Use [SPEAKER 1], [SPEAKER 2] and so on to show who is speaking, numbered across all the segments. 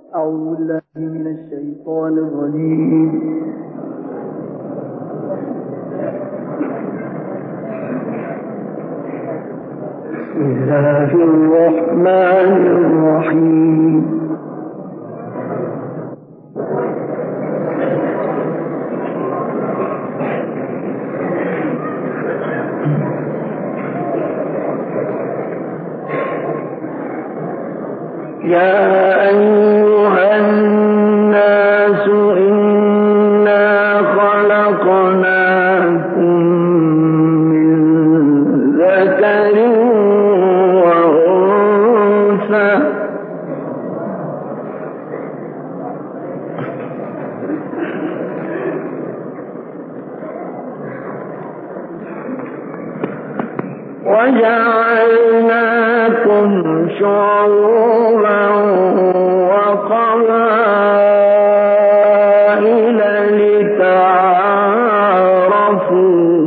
[SPEAKER 1] أعوذ بالله من الشيطان الرجيم. بسم الله الرحمن الرحيم. يا أيها الناس إنا خلقناكم من ذكر وأنثى وجعلناكم شعوبا وقبائل لتعارفوا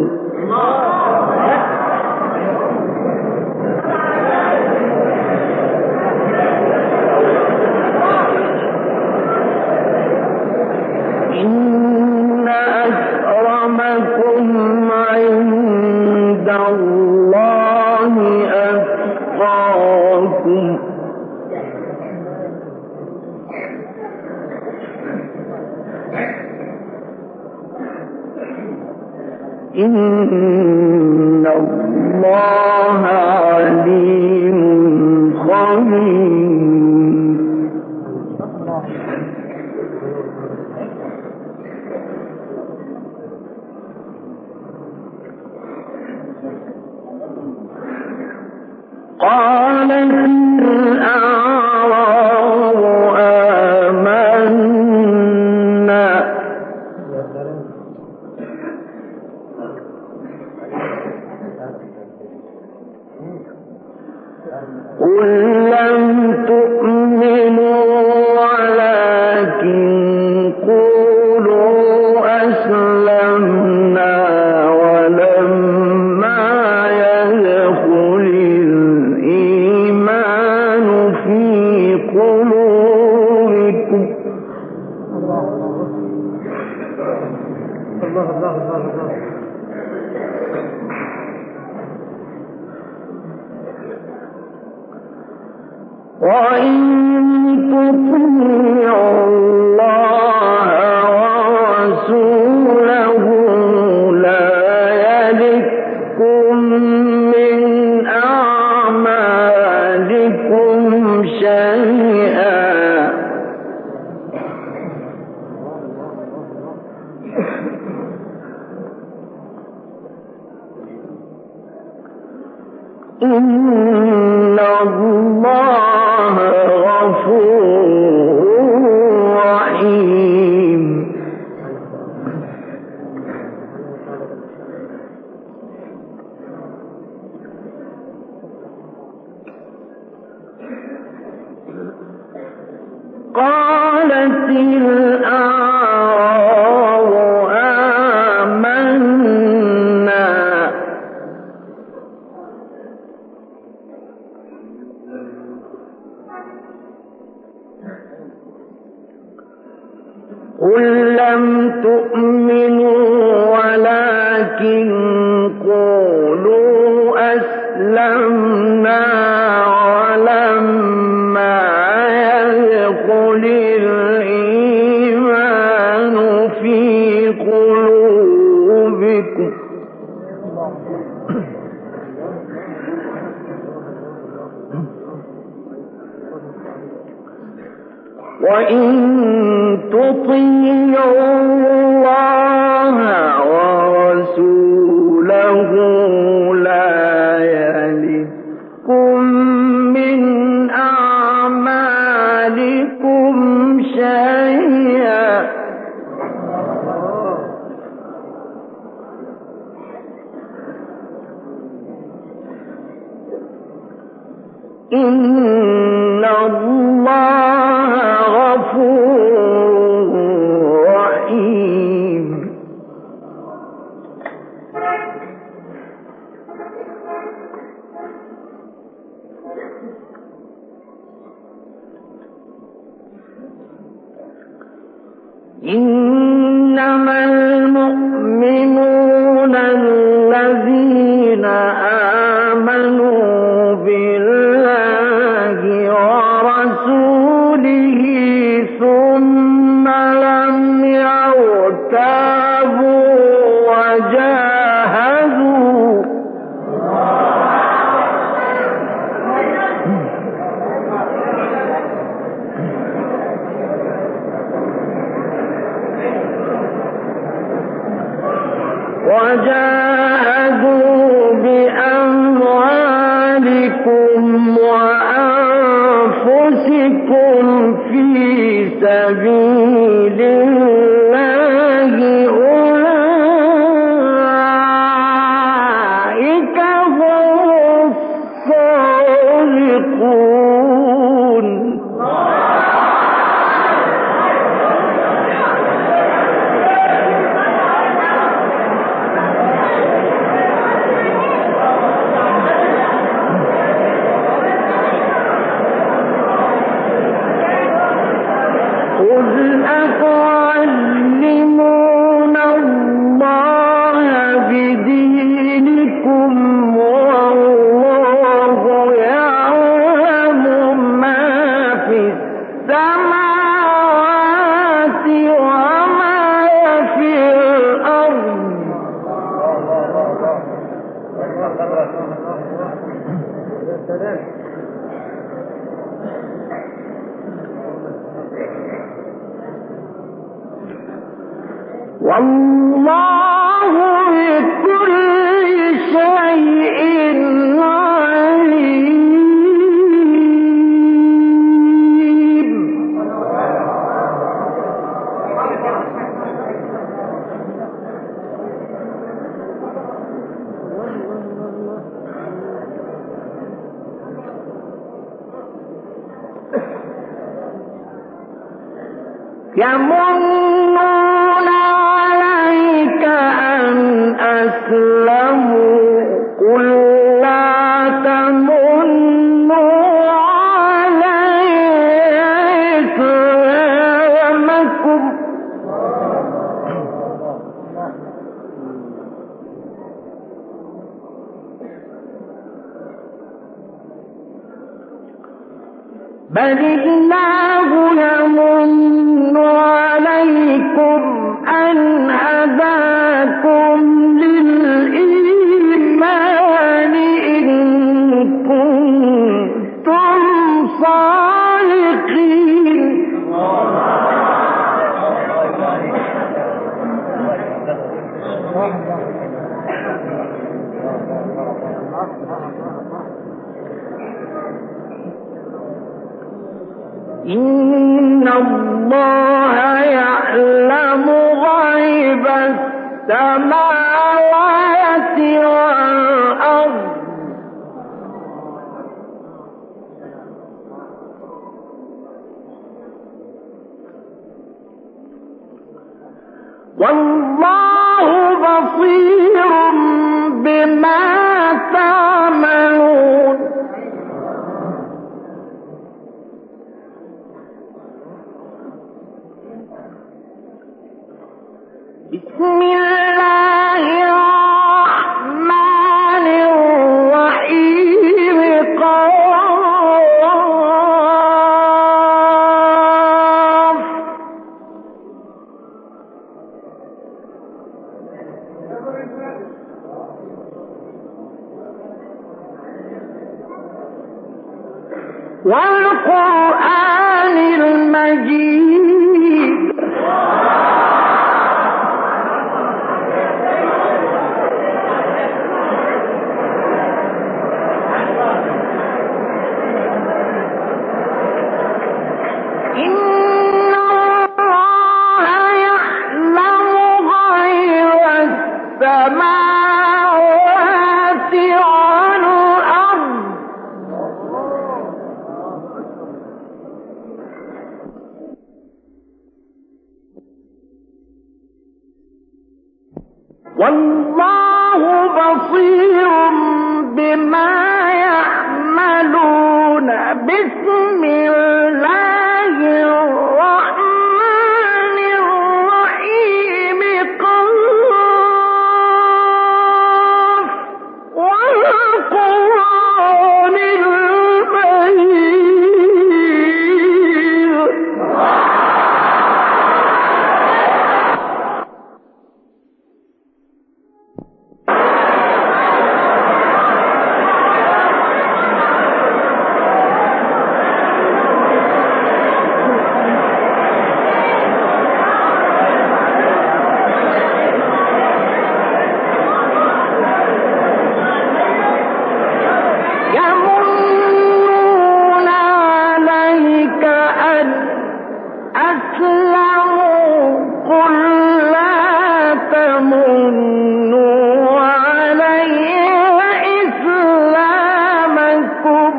[SPEAKER 1] إن أكرمكم عند الله أتقاكم إن الله عليم خبير. قالت الأعراب آمنا قل لم تؤمنوا ولكن قولوا أسلمنا ولما يدخل الإيمان في قلوبكم وإن تطيعوا الله ورسوله لا يلدكم من أعمالكم شيئا إن الله غفور رحيم. قالت الأعراب آمنا قل لم تؤمنوا ولكن قولوا أسلمنا ولما يدخل الإيمان في قلوبكم وإن تطيعوا الله ورسوله لا يلدكم من أعمالكم شيئا إن الله غفور رحيم. إنما المؤمنون الذين آمنوا بالله ورسوله ثم لم يرتابوا وجاهدوا بأموالكم وأنفسكم في سبيل الله أولئك هم الصادقون. قل أتعلمون الله بدينكم والله يعلم ما في السماوات وما في الأرض والله بكل شيء عليم. يمنون عليك أن أسلموا قل لا تمنوا علي إسلامكم بل الله يمن عليكم أن هداكم للإيمان إن كنتم صادقين. إن الله يعلم غيب السماوات والأرض والله بصير بما تعملون. بسم الله الرحمن الرحيم قاف والقرآن المجيد السماوات والأرض والله بصير بما يعملون. بسم الله الرحمن الرحيم
[SPEAKER 2] أسلموا قل لا تمنوا علي إسلامكم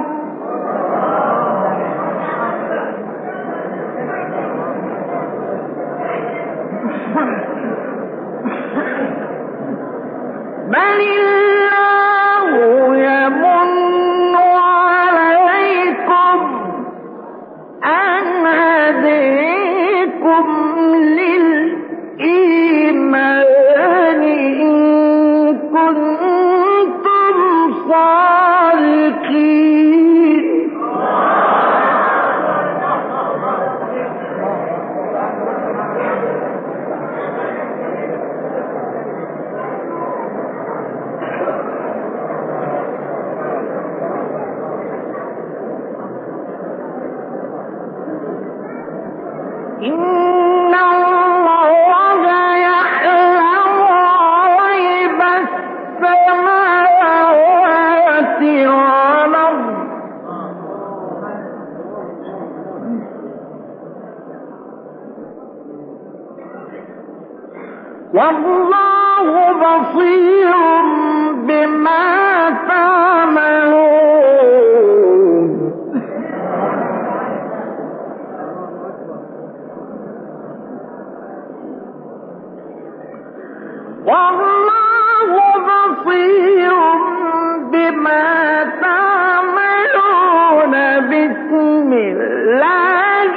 [SPEAKER 2] بل الله يمن عليكم أن هديكم للإيمان إن كنتم صادقين إن الله يعلم غيب السماوات والأرض والله بصير بما تعملون والله بصير بما تعملون بسم الله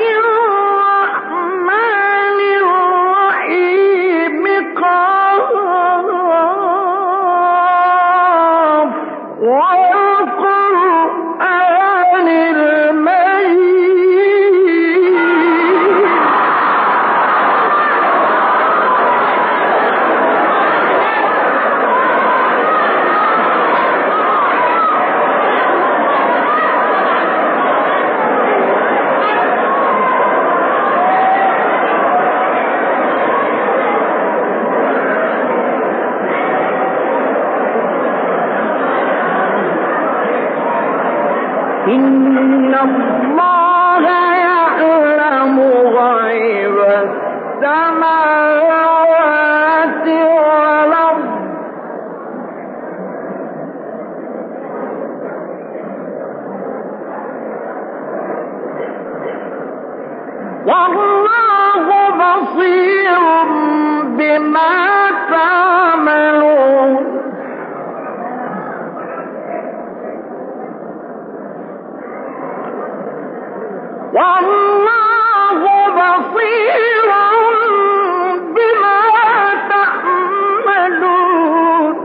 [SPEAKER 2] الرحمن الرحيم قاف والقرآن المجيد إن الله يعلم غيب السماوات والأرض والله بصير بما تعملون والله بصير بما تعملون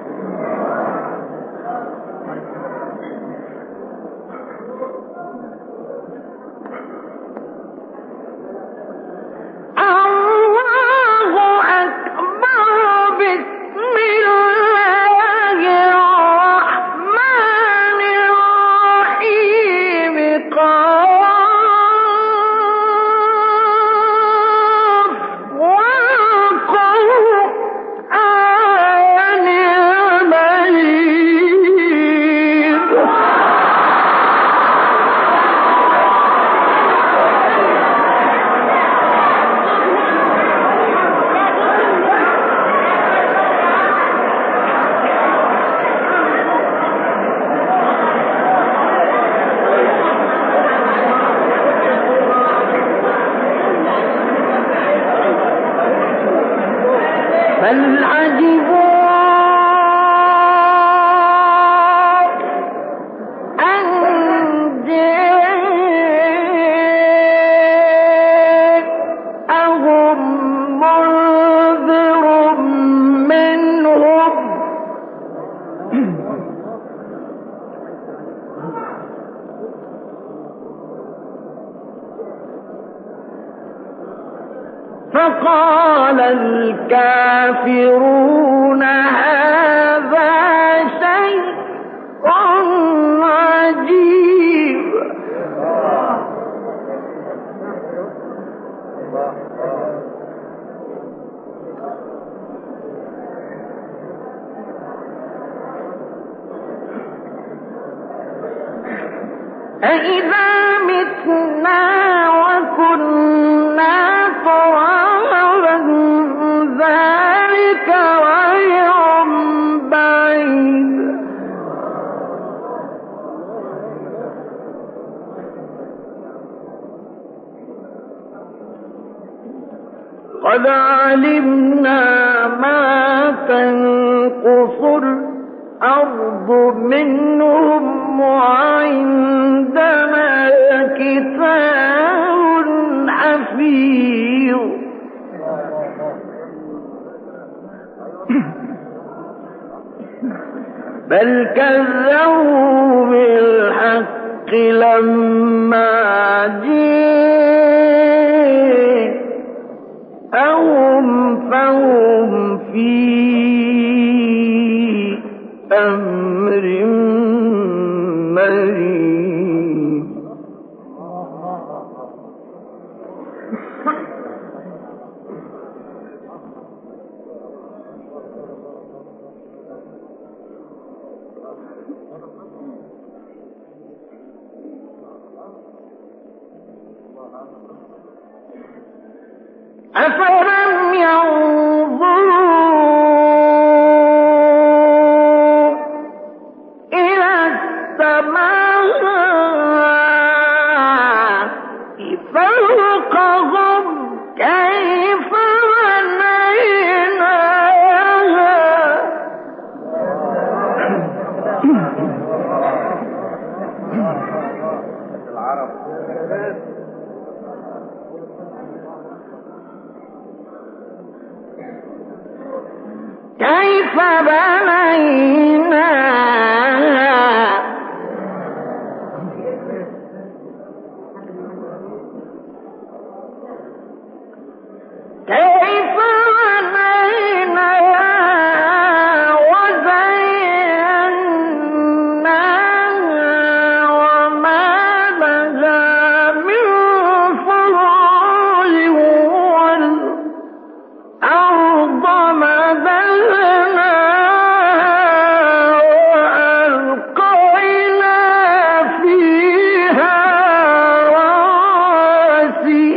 [SPEAKER 2] الله أكبر بسم الله الرحمن الرحيم قال بل عجبوا أن جاءهم منذر منهم فقال الكافرون هذا شيء عجيب أإذا متنا وكنا قد علمنا ما تنقص الأرض منهم وعندنا كتاب حفيظ بل كذبوا بالحق لما جاءهم فهم في أمر مريض أفلم ينظروا إلى السماء فوقهم كيف بنيناها كيف بنيناها كيف بنيناها وزيناها وما لها من فروج والأرض مددناها وألقينا فيها رواسي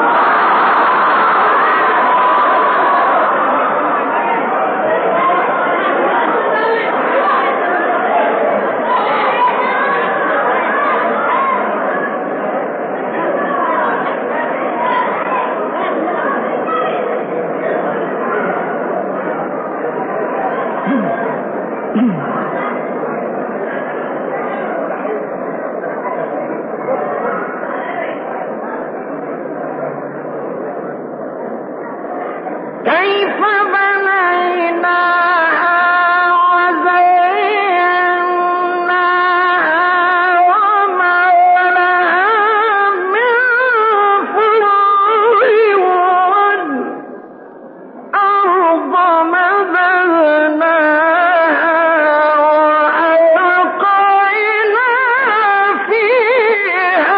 [SPEAKER 2] كيف بنيناها وزيناها وما لها من فروج والأرض مددناها وألقينا فيها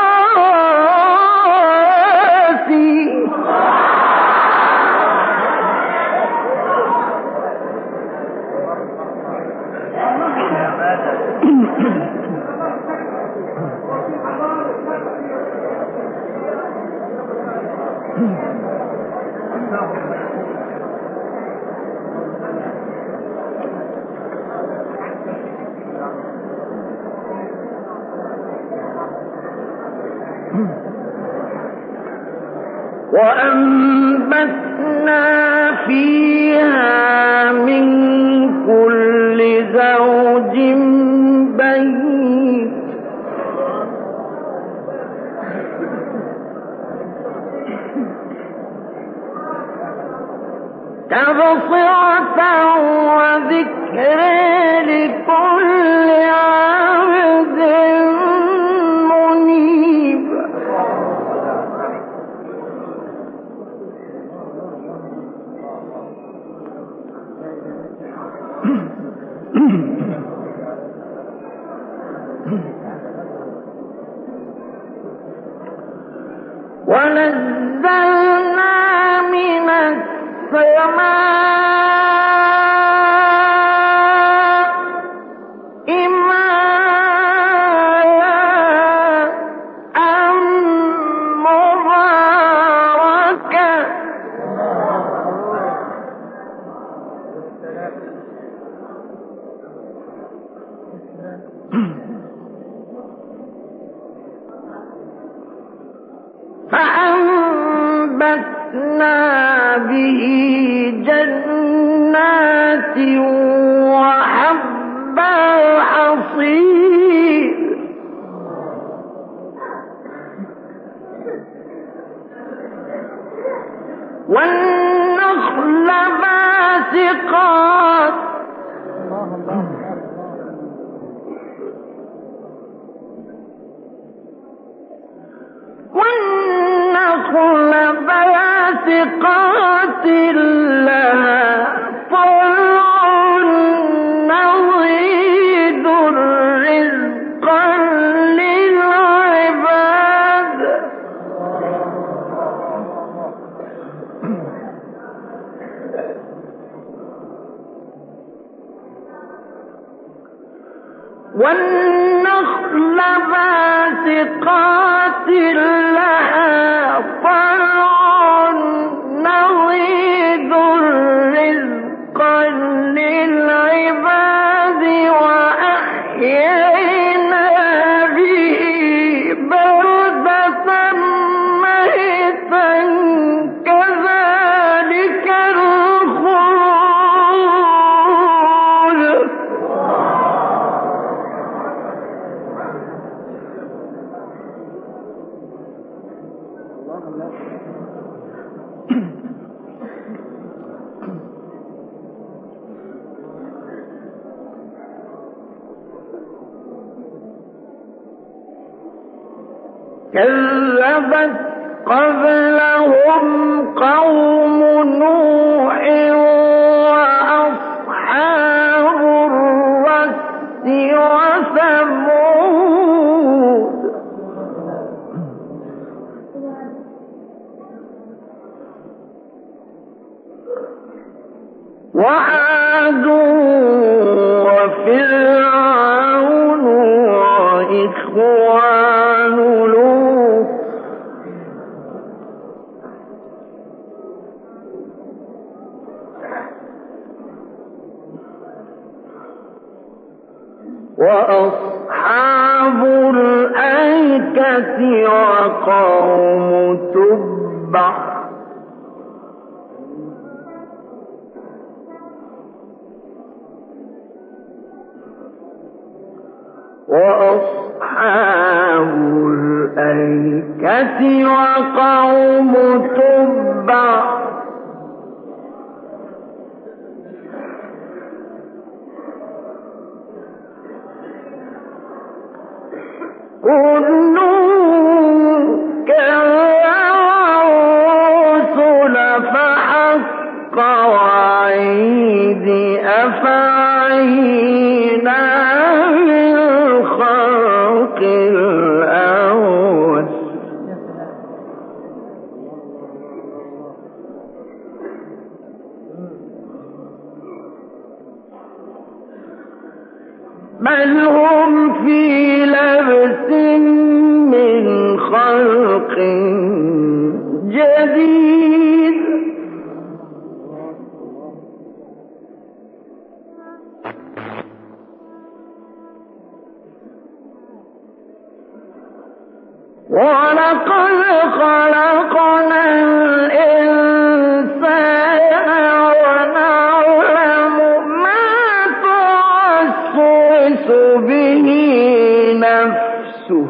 [SPEAKER 2] رواسي وأنبتنا فيها من كل زوج بهيج تبصرة وذكر لكل عبد منيب ونزلنا من السماء ماء مباركا فأنبتنا به جنات وحب الحصيد والنخل باسقات لها طلع نضيد رزقا للعباد والنخل باسقات لها طلع نضيد رزقا للعباد وأحيينا به بلدة ميتا كذلك الخروج كذبت قبلهم قوم نوح وأصحاب الرس وثمود وعاد وفرعون وإخوان لوط وأصحاب الأيكة وقوم تبع وأصحاب الأيكة وقوم تبع كل كالرسل فحق وعيد أفعينا بالخلق الأول بل هم في لبس من خلق جديد ولقد خلقنا الإنسان ونعلم ما توسوس به نفسه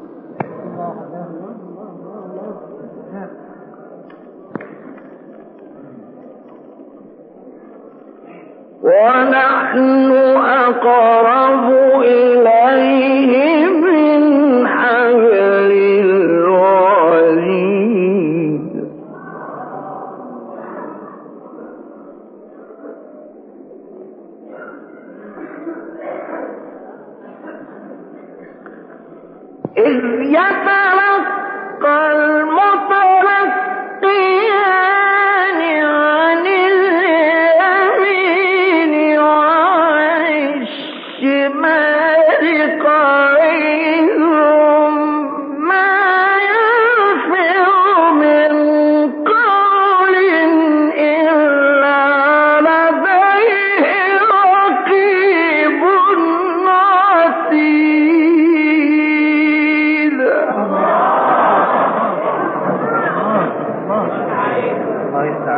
[SPEAKER 2] ونحن أقرب إليه من حبل الوريد إذ يتلقى المتلقيان عن اليمين وعن الشمال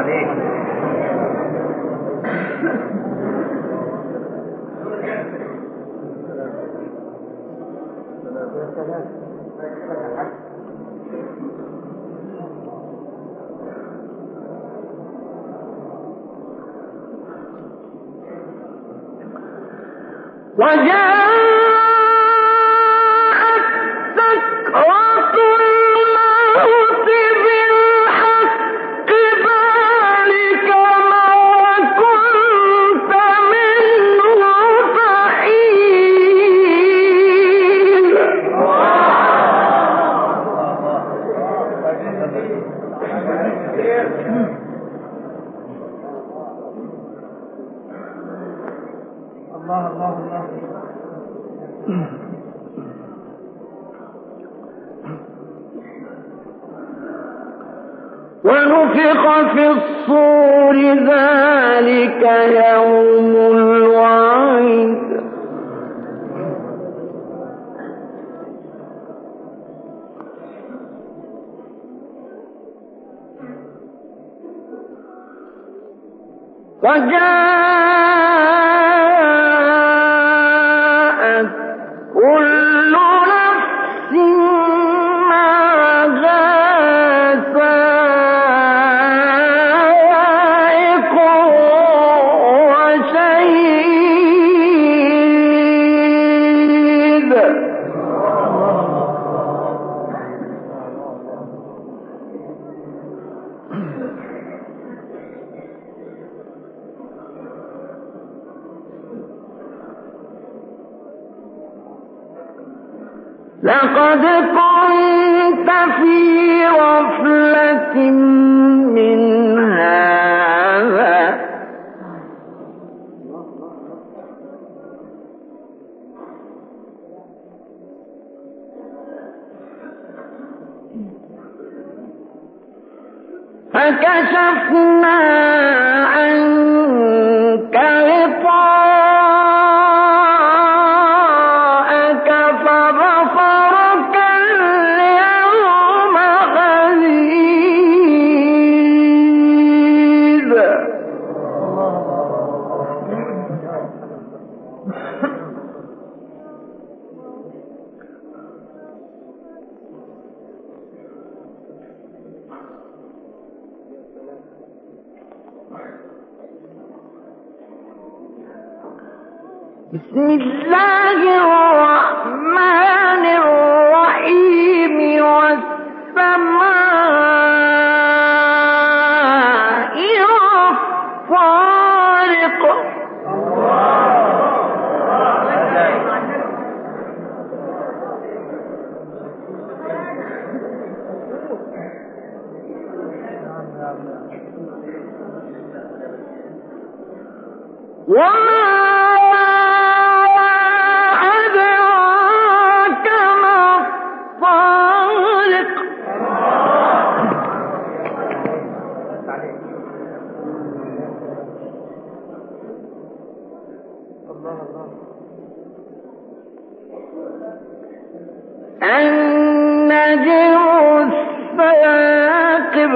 [SPEAKER 2] ونفخ في الصور ذلك يوم الوعيد وجاءت كل نفس معها سائق وشهيد لقد كنت في غفلة من هذا فكشفنا عنك غطاءك فبصرك اليوم حديد بسم الله الرحمن الرحيم والسماء والطارق وما أدراك ما الطارق النجم الثاقب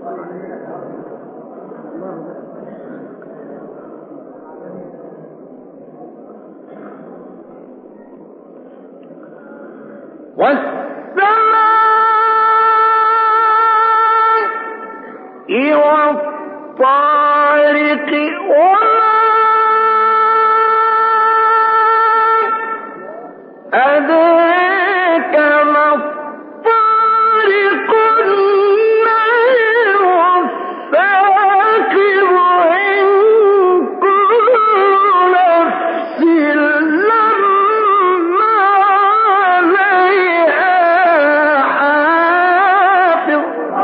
[SPEAKER 2] والطارق وما أدراك ما الطارق النجم الثاقب إن كل نفس لما عليها حافظ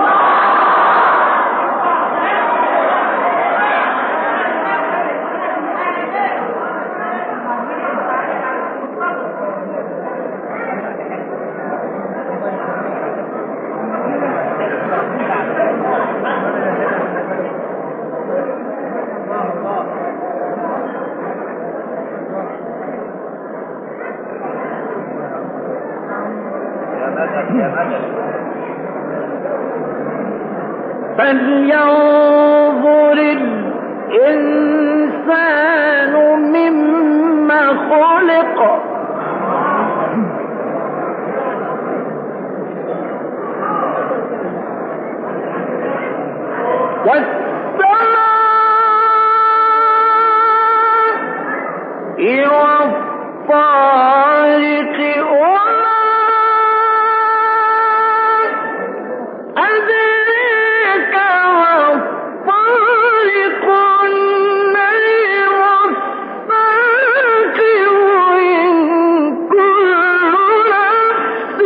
[SPEAKER 2] فلينظر الإنسان مما خلق والسماء والطارق وما أدراك ما الطارق النجم الثاقب إن كل نفس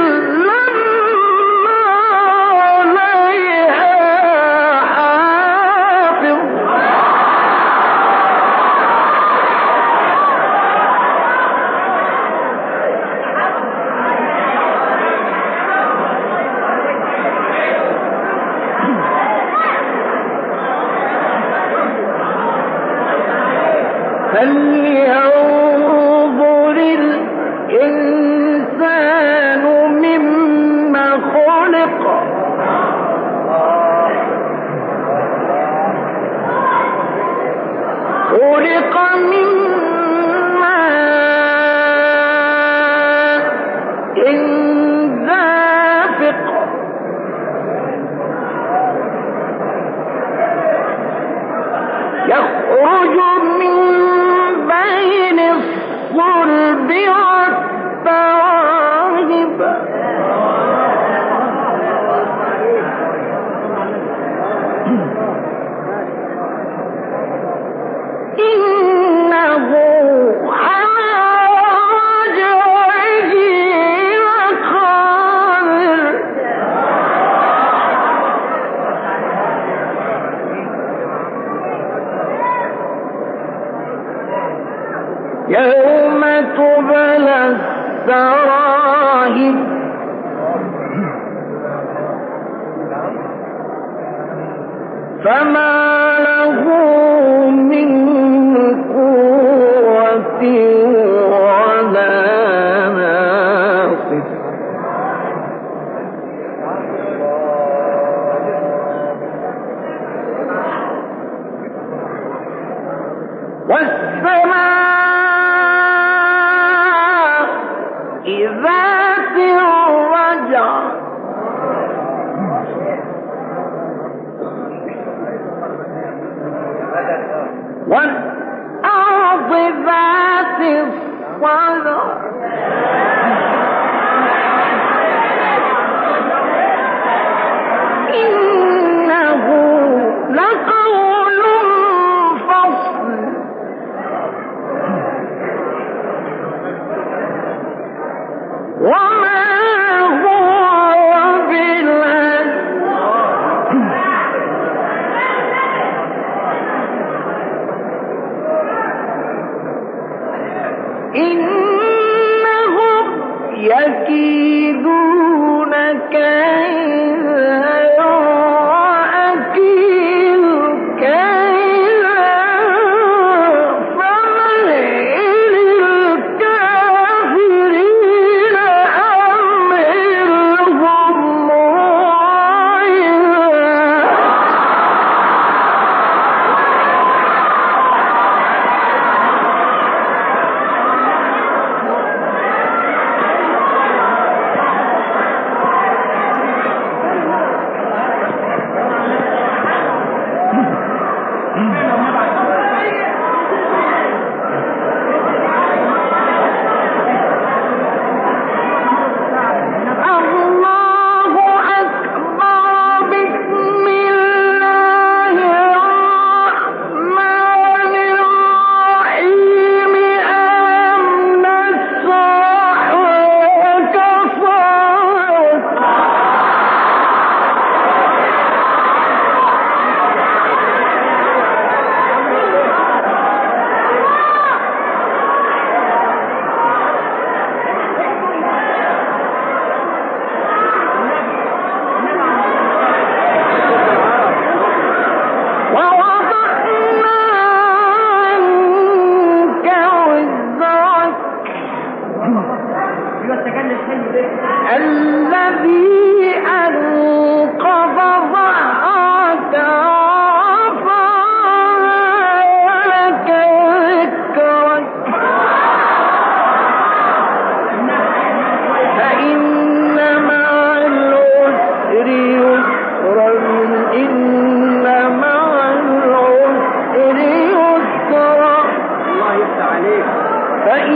[SPEAKER 2] لما عليها حافظ فلينظر الإنسان مما خلق خلق من ماء دافق يخرج من بين الصلب والترائب إنه على رجعه لقادر يوم تبلى السرائر فما له من قوة ولا ناصر والسماء ذات الرجع والأرض ذات الصدع إنه لقول فصل وما هو بالهزل فإذا